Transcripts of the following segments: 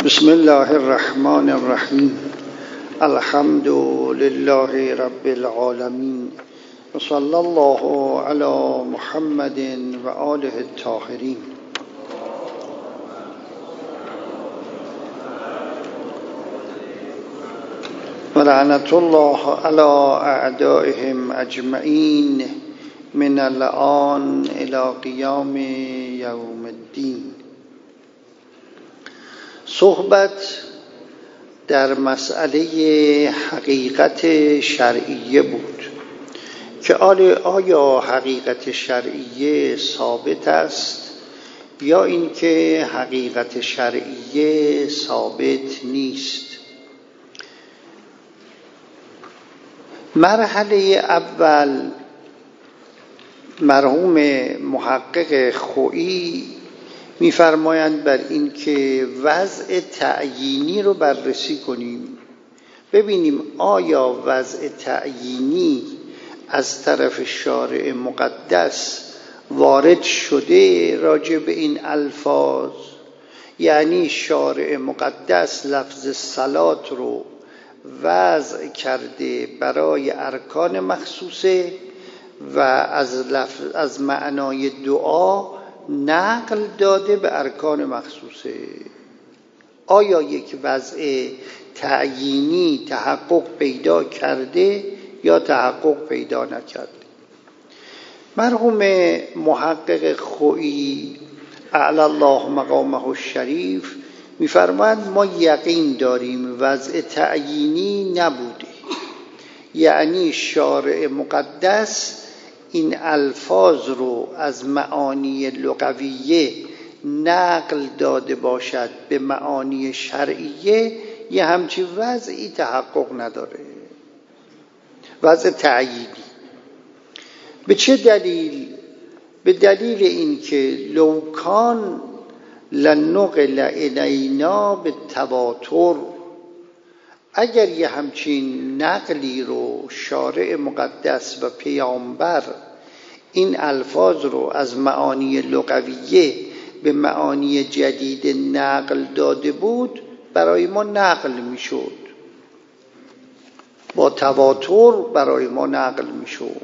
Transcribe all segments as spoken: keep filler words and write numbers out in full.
بسم الله الرحمن الرحیم. الحمد لله رب العالمین و صلی الله علی محمد و آله الطاهرین. و لعنت الله علی اعدائهم اجمعین من الآن الی قیام یوم الدین. صحبت در مسئله حقیقت شرعیه بود که آیا حقیقت شرعیه ثابت است یا اینکه حقیقت شرعیه ثابت نیست. مرحله اول مرحوم محقق خویی می‌فرمایند بر این که وضع تعیینی رو بررسی کنیم، ببینیم آیا وضع تعیینی از طرف شارع مقدس وارد شده راجع به این الفاظ، یعنی شارع مقدس لفظ صلات رو وضع کرده برای ارکان مخصوصه و از لفظ از معنای دعا نقل داده به ارکان مخصوصه. آیا یک وضع تعیینی تحقق پیدا کرده یا تحقق پیدا نکرده؟ مرحوم محقق خویی اعلی الله مقامه الشریف می‌فرمایند ما یقین داریم وضع تعیینی نبوده، یعنی شارع مقدس این الفاظ رو از معانی لغویه نقل داده باشد به معانی شرعیه، یه همچین وضعی تحقق نداره، وضع تعیینی. به چه دلیل؟ به دلیل اینکه لو کان لنقل الینا به تواتر، اگر یه همچین نقلی رو شارع مقدس و پیامبر این الفاظ رو از معانی لغویه به معانی جدید نقل داده بود، برای ما نقل میشد، با تواتر برای ما نقل میشد.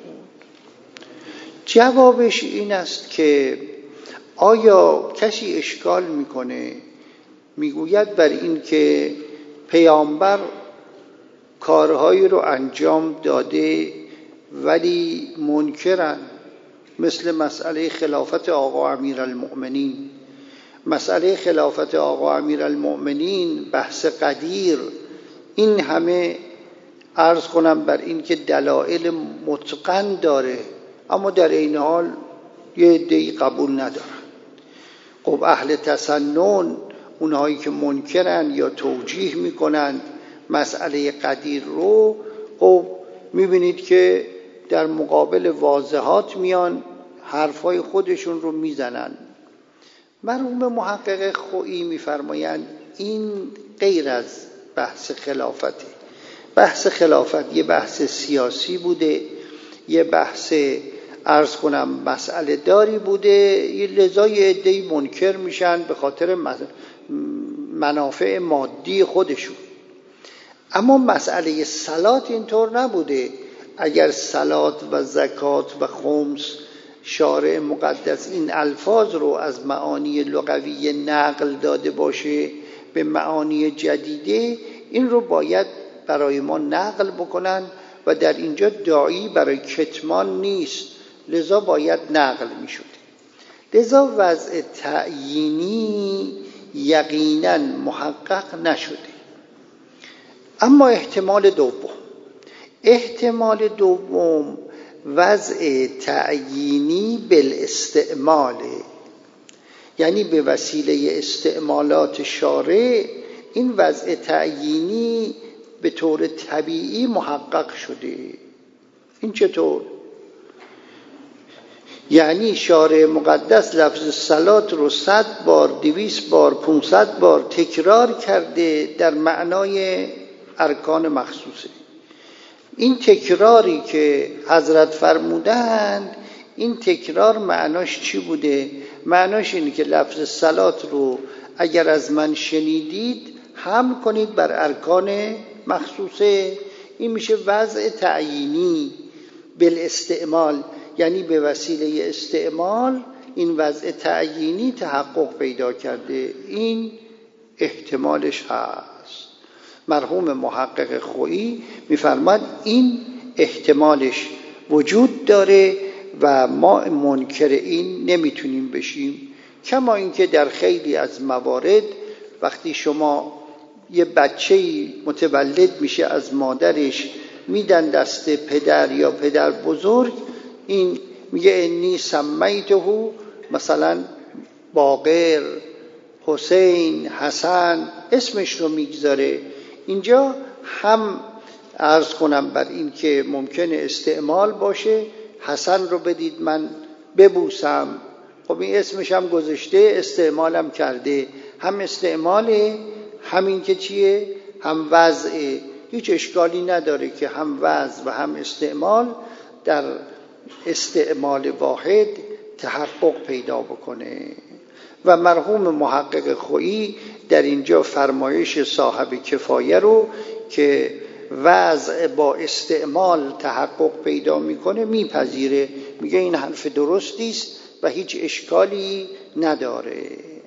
جوابش این است که آیا کسی اشکال میکنه میگوید بر این که پیامبر کارهایی رو انجام داده ولی منکرن، مثل مسئله خلافت آقا امیرالمؤمنین. مسئله خلافت آقا امیرالمؤمنین بحث قدیر، این همه عرض کنم بر این که دلایل متقن داره، اما در این حال یه عده‌ای قبول ندارن. خب اهل تسنن، اونهایی که منکرن یا توجیه میکنن مسئله قدیر رو، خب میبینید که در مقابل واضحات میان حرفای خودشون رو میزنن. مرحوم محقق خویی میفرمایند این غیر از بحث خلافته. بحث خلافت یه بحث سیاسی بوده، یه بحث عرض کنم مسئله داری بوده، یه لذا یه عده‌ای منکر میشن به خاطر منافع مادی خودشون. اما مسئله صلات اینطور نبوده. اگر صلات و زکات و خمس شارع مقدس این الفاظ رو از معانی لغوی نقل داده باشه به معانی جدیده، این رو باید برای ما نقل بکنن و در اینجا داعی برای کتمان نیست، لذا باید نقل می شود. لذا وضع تعیینی یقیناً محقق نشده. اما احتمال دوم احتمال دوم وضع تعیینی بالاستعمال، یعنی به وسیله استعمالات شارع این وضع تعیینی به طور طبیعی محقق شده. این چطور؟ یعنی شارع مقدس لفظ صلات رو صد بار، دویست بار، پونصد بار تکرار کرده در معنای ارکان مخصوصه. این تکراری که حضرت فرمودند، این تکرار معناش چی بوده؟ معناش اینه که لفظ صلات رو اگر از من شنیدید حمل کنید بر ارکان مخصوصه. این میشه وضع تعیینی بالاستعمال، یعنی به وسیله استعمال این وضع تعیینی تحقق پیدا کرده. این احتمالش هست. مرحوم محقق خویی میفرماد این احتمالش وجود داره و ما منکر این نمیتونیم بشیم. کما اینکه در خیلی از موارد وقتی شما یه بچه‌ای متولد میشه از مادرش، میدن دست پدر یا پدر بزرگ، این میگه انی سمیته مثلا باقر، حسین، حسن، اسمش رو میگذاره. اینجا هم عرض کنم بر این که ممکنه استعمال باشه، حسن رو بدید من ببوسم، خب این اسمش هم گذاشته، استعمالم کرده، هم استعماله همین که چیه، هم وضعه. هیچ اشکالی نداره که هم وضع و هم استعمال در استعمال واحد تحقق پیدا بکنه. و مرحوم محقق خویی در اینجا فرمایش صاحب کفایه رو که وضع با استعمال تحقق پیدا میکنه میپذیره، میگه این حرف درستی است و هیچ اشکالی نداره.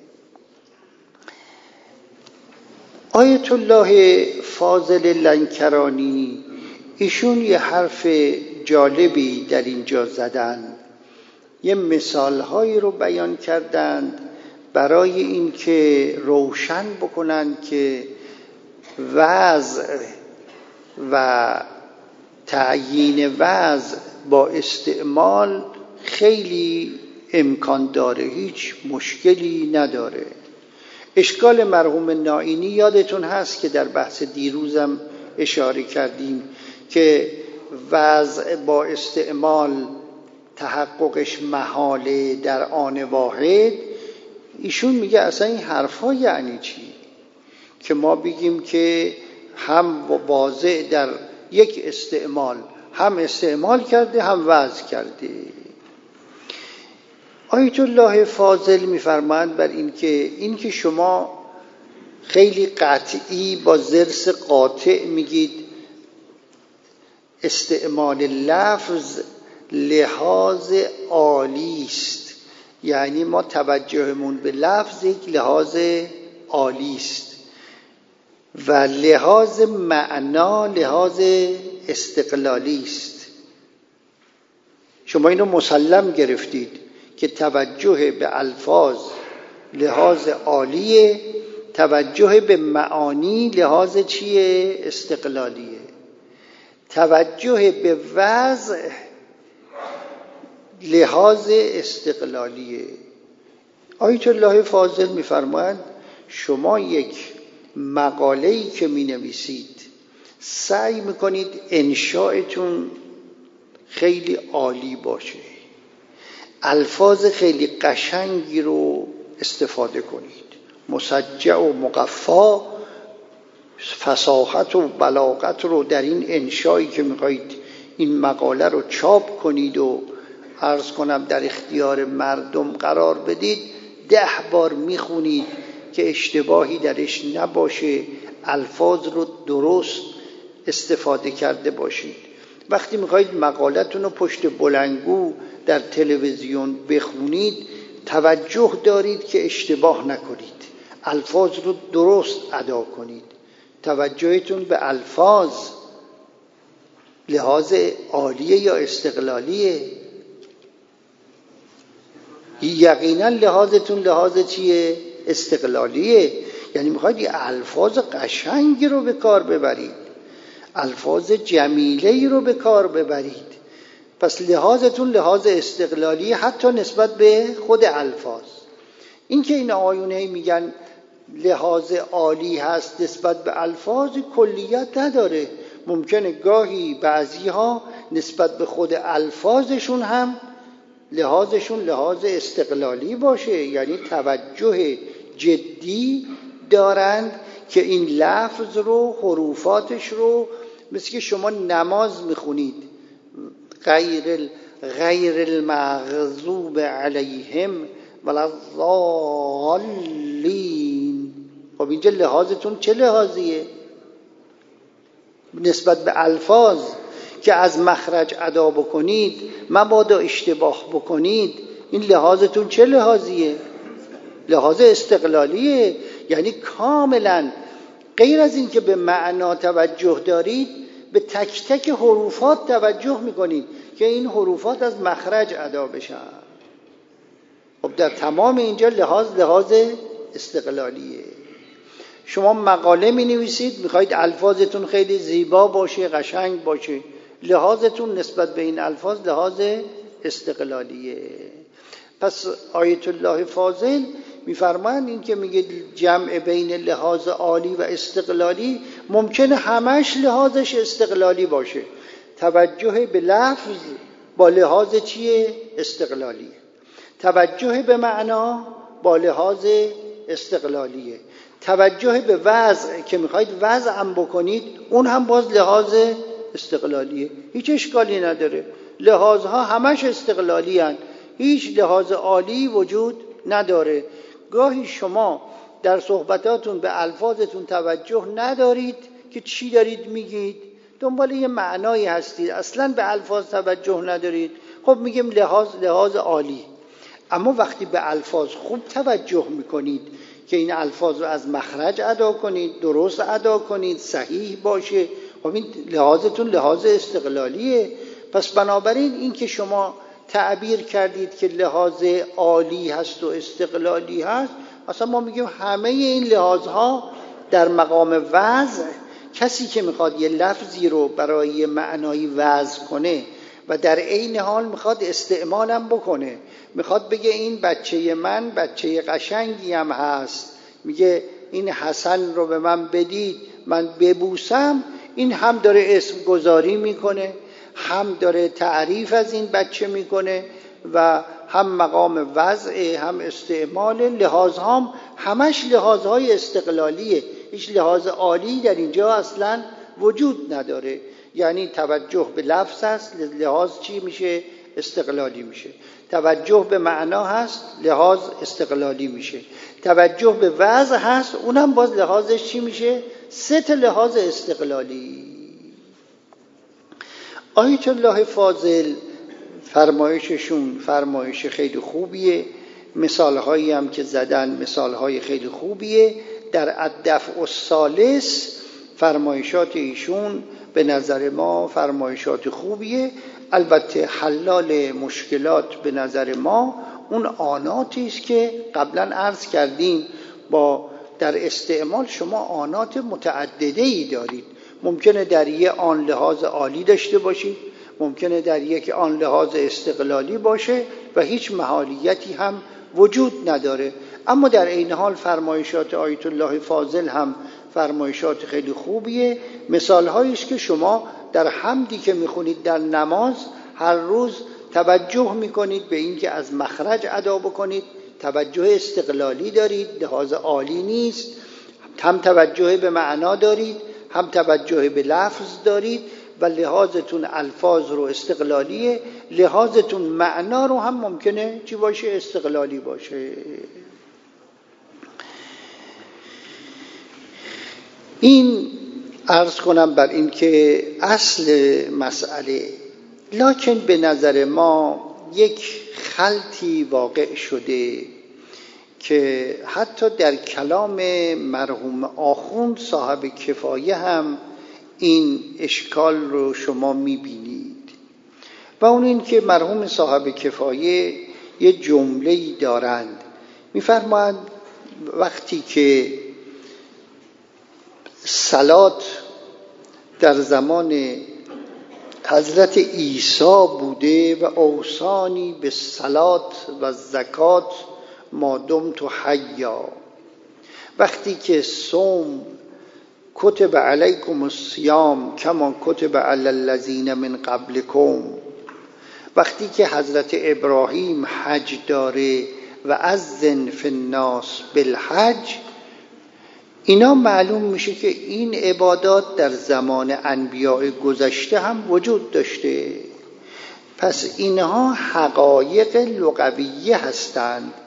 آیت الله فاضل لنکرانی ایشون یه حرف جالبی در اینجا زدن، یه مثالهایی رو بیان کردند برای این که روشن بکنن که وضع و تعیین وضع با استعمال خیلی امکان داره، هیچ مشکلی نداره. اشکال مرحوم نائینی یادتون هست که در بحث دیروزم اشاره کردیم که وضع با استعمال تحققش محاله در آن واحد. ایشون میگه اصلا این حرفا یعنی چی که ما بگیم که هم واضع در یک استعمال هم استعمال کرده هم وضع کرده. آیت الله فاضل میفرمایند بر این که این که شما خیلی قطعی با ضرس قاطع میگید استعمال لفظ لحاظ عالی است، یعنی ما توجهمون به لفظ یک لحاظ عالی است و لحاظ معنا لحاظ استقلالی است. شما اینو مسلم گرفتید که توجه به الفاظ لحاظ عالیه، توجه به معانی لحاظ چیه؟ استقلالیه. توجه به وضع لحاظ استقلالیه. آیت الله فاضل می‌فرمایند شما یک مقاله‌ای که می‌نویسید سعی می‌کنید انشاءتون خیلی عالی باشه، الفاظ خیلی قشنگی رو استفاده کنید، مسجع و مقفا، فصاحت و بلاغت رو در این انشایی که می‌خواید این مقاله رو چاپ کنید و عرض کنم در اختیار مردم قرار بدید، ده بار میخونید که اشتباهی درش نباشه، الفاظ رو درست استفاده کرده باشید. وقتی میخواید مقالتون رو پشت بلندگو در تلویزیون بخونید توجه دارید که اشتباه نکنید، الفاظ رو درست ادا کنید. توجهتون به الفاظ لحاظ عالیه یا استقلالیه؟ یقینا لحاظتون لحاظ چیه؟ استقلالیه. یعنی میخواید یه الفاظ قشنگی رو به کار ببرید، الفاظ جمیله‌ای رو به کار ببرید. پس لحاظتون لحاظ استقلالی حتی نسبت به خود الفاظ. این که این آیونه میگن لحاظ عالی هست نسبت به الفاظ کلیت نداره. ممکنه گاهی بعضی ها نسبت به خود الفاظشون هم لحاظشون لحاظ استقلالی باشه، یعنی توجه جدی دارند که این لفظ رو حروفاتش رو مثل که شما نماز میخونید غیر غیر المغضوب علیهم ولا الضالین خب اینجا لحاظتون چه لحاظیه؟ نسبت به الفاظ که از مخرج ادا بکنید مبادا اشتباه بکنید، این لحاظتون چه لحاظیه؟ لحاظ استقلالیه. یعنی کاملا غیر از این که به معنا توجه دارید، به تک تک حروفات توجه میکنید که این حروفات از مخرج ادا بشن. خب در تمام اینجا لحاظ لحاظ استقلالیه. شما مقاله می نویسید، میخواید الفاظتون خیلی زیبا باشه، قشنگ باشه، لحاظتون نسبت به این الفاظ لحاظ استقلالیه. پس آیت الله فاضل میفرمایند این که میگه جمع بین لحاظ عالی و استقلالی، ممکنه همش لحاظش استقلالی باشه، توجه به لفظ با لحاظ چیه؟ استقلالیه. توجه به معنا با لحاظ استقلالیه. توجه به وضع که میخواید وضع هم بکنید، اون هم باز لحاظ استقلالیه. هیچ اشکالی نداره، لحاظها همش استقلالی هن. هیچ لحاظ عالی وجود نداره. گاهی شما در صحبتاتون به الفاظتون توجه ندارید که چی دارید میگید، دنبال یه معنایی هستید، اصلا به الفاظ توجه ندارید. خب میگیم لحاظ لحاظ عالی. اما وقتی به الفاظ خوب توجه میکنید که این الفاظ رو از مخرج ادا کنید، درست ادا کنید، صحیح باشه، خب این لحاظتون لحاظ استقلالیه. پس بنابراین این که شما تعبیر کردید که لحاظ عالی هست و استقلالی هست، اصلا ما میگیم همه این لحاظها در مقام وضع، کسی که میخواد یه لفظی رو برای یه معنایی وضع کنه و در عین حال میخواد استعمالم بکنه، میخواد بگه این بچه من بچه قشنگی هم هست، میگه این حسن رو به من بدید من ببوسم، این هم داره اسم گذاری میکنه، هم داره تعریف از این بچه میکنه و هم مقام وضع، هم استعمال. لحاظ هم همش لحاظهای استقلالیه، هیچ لحاظ عالی در اینجا اصلا وجود نداره. یعنی توجه به لفظ هست، لحاظ چی میشه؟ استقلالی میشه. توجه به معنا هست، لحاظ استقلالی میشه. توجه به وضع هست، اونم باز لحاظش چی میشه؟ سه تا لحاظ استقلالی. آیت الله فاضل فرمایششون فرمایش خیلی خوبیه، مثالهایی هم که زدن مثالهای خیلی خوبیه. در الدفع الثالث فرمایشات ایشون به نظر ما فرمایشات خوبیه. البته حلال مشکلات به نظر ما اون آناتی است که قبلا عرض کردیم، با در استعمال شما آنات متعدده‌ای دارید. ممکنه در یک آن لحاظ عالی داشته باشید، ممکنه در یک آن لحاظ استقلالی باشه و هیچ محالیتی هم وجود نداره. اما در این حال فرمایشات آیت الله فاضل هم فرمایشات خیلی خوبیه. مثال هایی است که شما در حمدی که میخونید در نماز هر روز توجه میکنید به این که از مخرج ادا بکنید، توجه استقلالی دارید، لحاظ عالی نیست. هم توجه به معنا دارید، هم توجه به لفظ دارید و لحاظتون الفاظ رو استقلالیه، لحاظتون معنا رو هم ممکنه چی باشه؟ استقلالی باشه. این عرض کنم بر این که اصل مسئله، لکن به نظر ما یک خلطی واقع شده که حتی در کلام مرحوم آخوند صاحب کفایه هم این اشکال رو شما میبینید. و اون این که مرحوم صاحب کفایه یه جمله‌ای دارند، میفرمایند وقتی که صلات در زمان حضرت عیسی بوده و اوصانی به صلات و زکات ما دمت حیا، وقتی که صوم کتب علیکم الصیام کما کتب علی الذین من قبلکم، وقتی که حضرت ابراهیم حج داره و اذن فی الناس بالحج، اینا معلوم میشه که این عبادات در زمان انبیاء گذشته هم وجود داشته. پس اینها حقایق لغویه هستند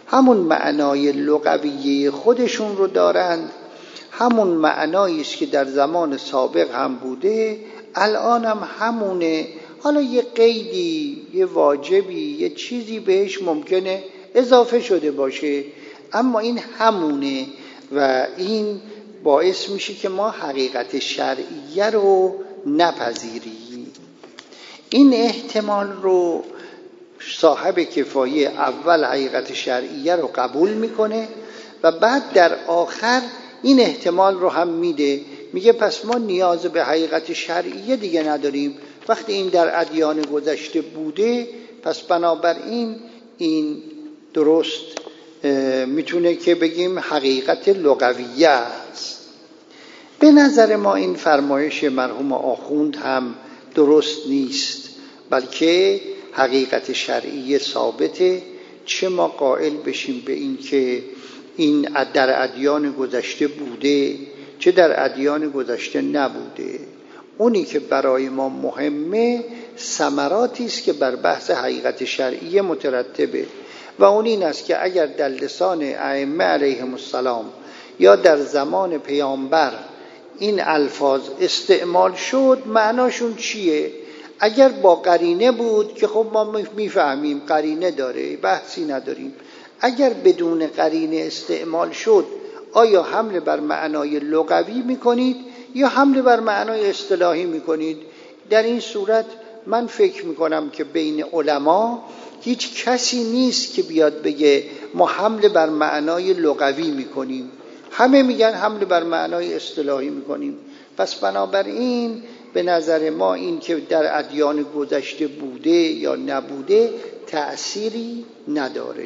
همون معنای لغویه خودشون رو دارند، همون معنایی است که در زمان سابق هم بوده، الان هم همونه. حالا یه قیدی، یه واجبی، یه چیزی بهش ممکنه اضافه شده باشه، اما این همونه و این باعث میشه که ما حقیقت شرعیه رو نپذیریم. این احتمال رو صاحب کفایه اول حقیقت شرعیه رو قبول میکنه و بعد در آخر این احتمال رو هم میده، میگه پس ما نیاز به حقیقت شرعیه دیگه نداریم، وقتی این در ادیان گذشته بوده پس بنابراین این درست میتونه که بگیم حقیقت لغویه است. به نظر ما این فرمایش مرحوم آخوند هم درست نیست، بلکه حقیقت شرعیه ثابته، چه ما قائل بشیم به این که این در ادیان گذشته بوده چه در ادیان گذشته نبوده. اونی که برای ما مهمه ثمراتی است که بر بحث حقیقت شرعیه مترتبه و اون این است که اگر در لسان ائمه علیهم السلام یا در زمان پیامبر این الفاظ استعمال شد معناشون چیه؟ اگر با قرینه بود که خب ما میفهمیم قرینه داره، بحثی نداریم. اگر بدون قرینه استعمال شد آیا حمل بر معنای لغوی میکنید یا حمل بر معنای اصطلاحی میکنید؟ در این صورت من فکر میکنم که بین علما هیچ کسی نیست که بیاد بگه ما حمل بر معنای لغوی میکنیم، همه میگن حمل بر معنای اصطلاحی میکنیم. پس بنابراین به نظر ما این که در ادیان گذشته بوده یا نبوده تأثیری نداره.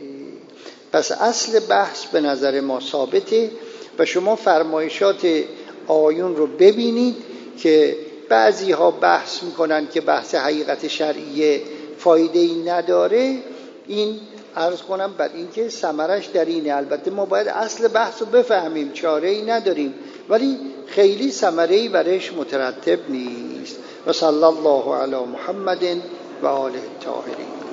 پس اصل بحث به نظر ما ثابته و شما فرمایشات آیون رو ببینید که بعضی ها بحث میکنن که بحث حقیقت شرعیه فایده‌ای نداره. این عرض کنم بر این که ثمرش در اینه. البته ما باید اصل بحث رو بفهمیم، چاره‌ای نداریم، ولی خیلی ثمره‌ای برش مترتب نیست. و صلی الله علی محمد و آله الطاهرین.